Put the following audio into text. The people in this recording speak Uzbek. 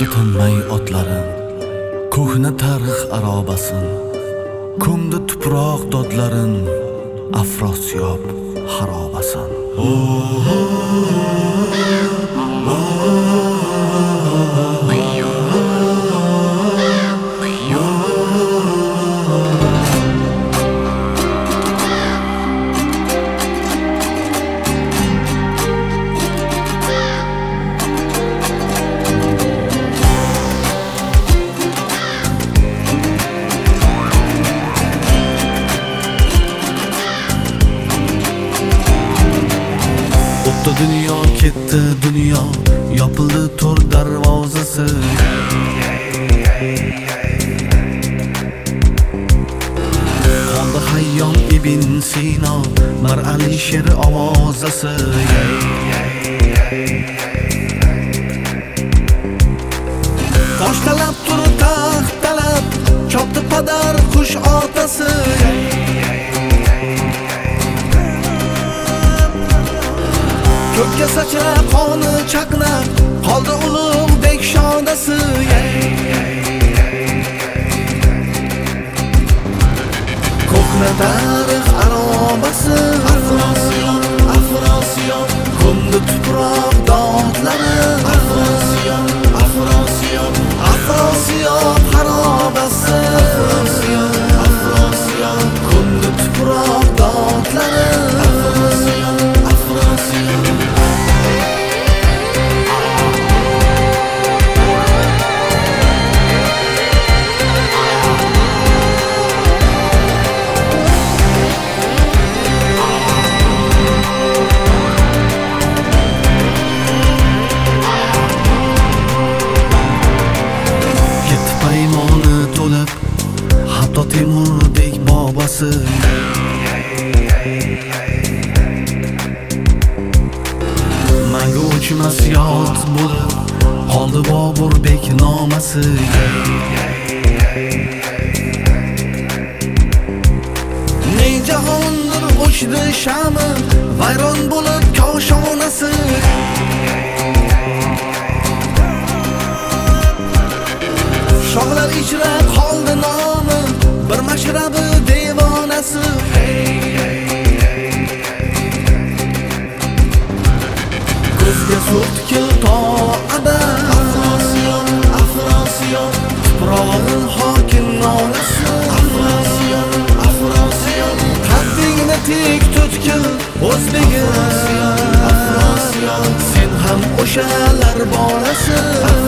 tinmay otlarim, ko'hna tarix arobasin, ko'mdi tuproq dodlarin, Afrosiyob xarobasin. O'tdi dunyo, ketdi dunyo, yopildi to'r darvozasi. Qoldi Hayyom ibn Sino, Mir Alisher ovozasi. Tosh talab turib taxt talab, chopdi padar qush otasi. Ko'kka sachrab qoni chaqnab, qoldi ulug'bek shodasi. Ko'hna tarix arobasi, Afrosiyob, Afrosiyob, ko'mdi tuproq dodlari. Afrosiyob, Afrosiyob, Afrosiyob xarobasi. Afrosiyob, Afrosiyob, ko'mdi tuproq dodlari. Afrosiyob, Afrosiyob. Hatto Temurdek bobasi. Mangu o'chmas yod bo'lib qoldi Boburbek nomasi. Ne jahondir o'chdi shami, vayron bo'lib koshonasi. Shohlar ichra qoldi nomi, bir mashrabi devonasi. Ko'zga so'tki to'ada, Afrosiyob, Afrosiyob, tuprog'in hokim nolasi. Afrosiyob, Afrosiyob, qaddingni tik tutgil o'zbegim. Afrosiyob, sen ham o'shalar bolasi.